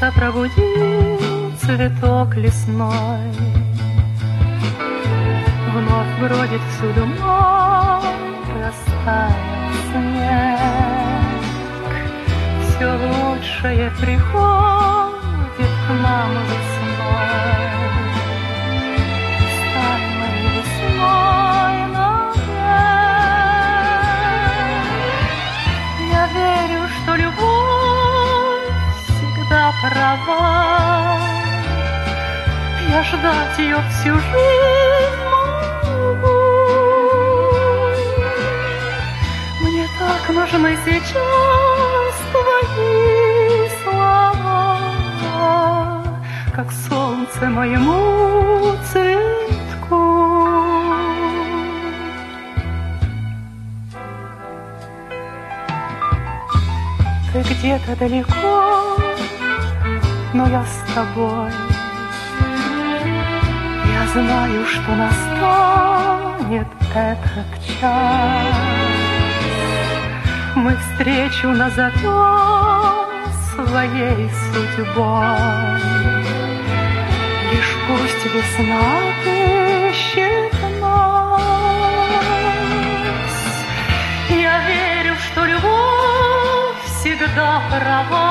Солнце пробудит цветок лесной, вновь бродит всюду мой растаял снег. Все лучшее приходит к нам весной. Стань моей весной навек. Я верю, что любовь всегда права. Я ждать ее всю жизнь могу. Мне так нужны сейчас твои слова, как солнце моему цветку. Ты где-то далеко, но я с тобой. Я знаю, что настанет этот час. Мы встречу назовем своей судьбой. Лишь пусть весна отыщет нас. Я верю, что любовь всегда права.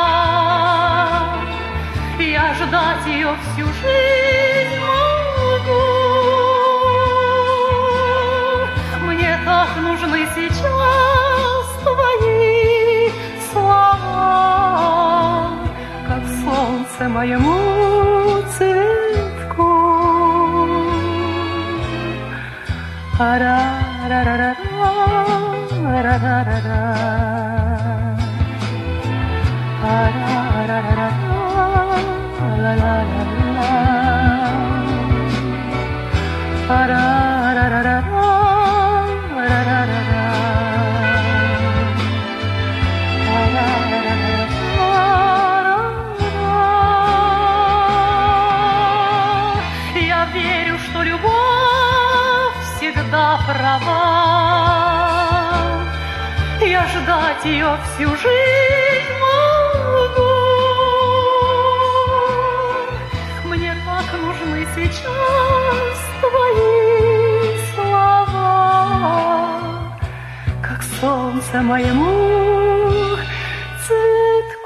Я ждать ее всю жизнь могу. Мне так нужны сейчас твои слова, как солнце моему цветку. Я верю, что любовь всегда права. Я ждать ее всю жизнь могу. Мне так нужны сейчас твои слова, как солнце моему цветку.